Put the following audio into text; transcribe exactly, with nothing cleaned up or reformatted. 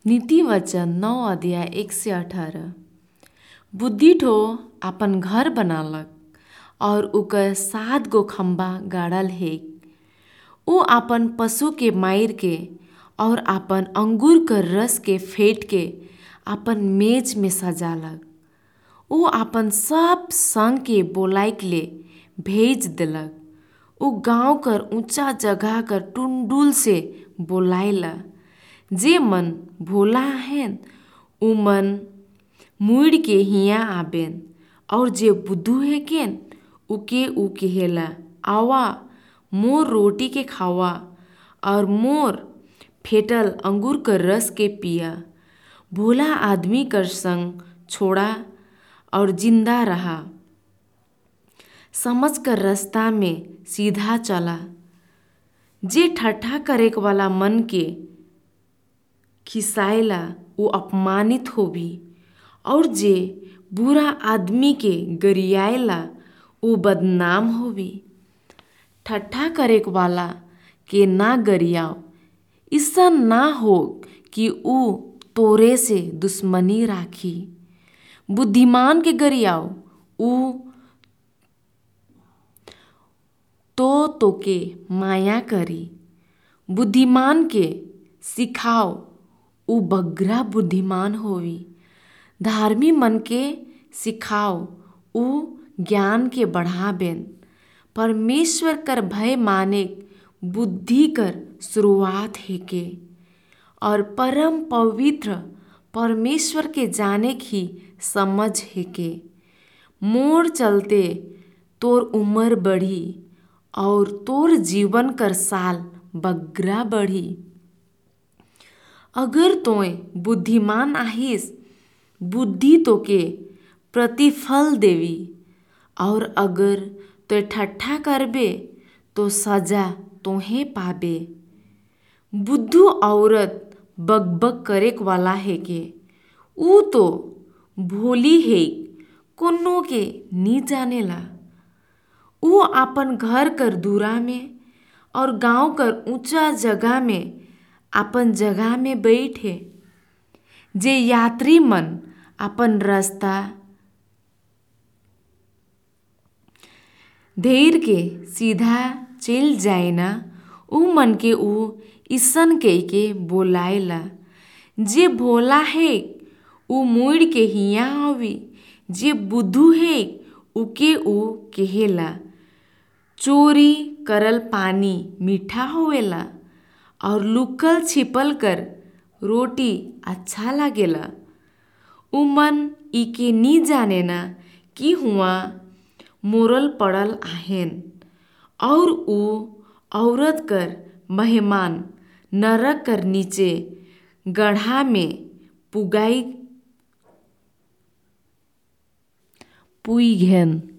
नीति वचन नौ अध्याय एक से अठारह। बुद्धि ठो अपन घर बनालक और उकर सात गो खम्बा गाड़ल है। उ अपन पशु के मार के और अपन अंगूर कर रस के फेंट के अपन मेज में सजालक। उ अपन सब संग के बोलाइक ले भेज देलक। उ गाँव कर ऊंचा जगह कर टुंडुल से बोलाइला। जे मन भोला हैं उ मन मुड़ के हिया आबेन, और जे बुद्धू है केन उके उ कहेला, आवा मोर रोटी के खावा और मोर फेटल अंगूर कर रस के पिया। भोला आदमी कर संग छोड़ा और जिंदा रहा। समझ कर रास्ता में सीधा चला। जे ठट्ठा करे वाला मन के खिसाएला वो अपमानित होबी, और जे बुरा आदमी के गरियाएला वो बदनाम होबी। ठट्ठा करे वाला के ना गरियाओ, ऐसा ना हो कि ऊ तोरे से दुश्मनी राखी। बुद्धिमान के गरियाओ, ऊ तो तोके माया करी। बुद्धिमान के सिखाओ, उ बग्रा बुद्धिमान होवी। धार्मी मन के सिखाओ, उ ज्ञान के बढ़ाबेन। परमेश्वर कर भय माने बुद्धि कर शुरुआत है के, और परम पवित्र परमेश्वर के जाने की समझ है के। मोर चलते तोर उम्र बढ़ी और तोर जीवन कर साल बग्रा बढ़ी। अगर तोय बुद्धिमान आहिस, बुद्धि तोके प्रतिफल देवी, और अगर तोय ठट्ठा करबे तो सजा तोहे पाबे। बुद्धू औरत बकबक करे वाला है के, ऊ तो भोली है कोनो के नी जानेला। ऊ अपन घर कर दूरा में और गांव कर ऊंचा जगह में अपन जगह में बैठे। जे यात्री मन अपन रास्ता धैर के सीधा चल जाए ना, ऊ मन के ऊ ईसन कह के बोलाएला। जे भोला है ऊ मुड़ के हिया आवी। जे बुद्धू है उके ऊ कहेला, चोरी करल पानी मीठा होवेला और लुकल छिपल कर रोटी अच्छा लागेला। उ मन इके नी जाने ना कि हुआ मोरल पड़ल आहेन, और उ औरत कर मेहमान नरक कर नीचे गड्ढा में पुगाई पुई घेन।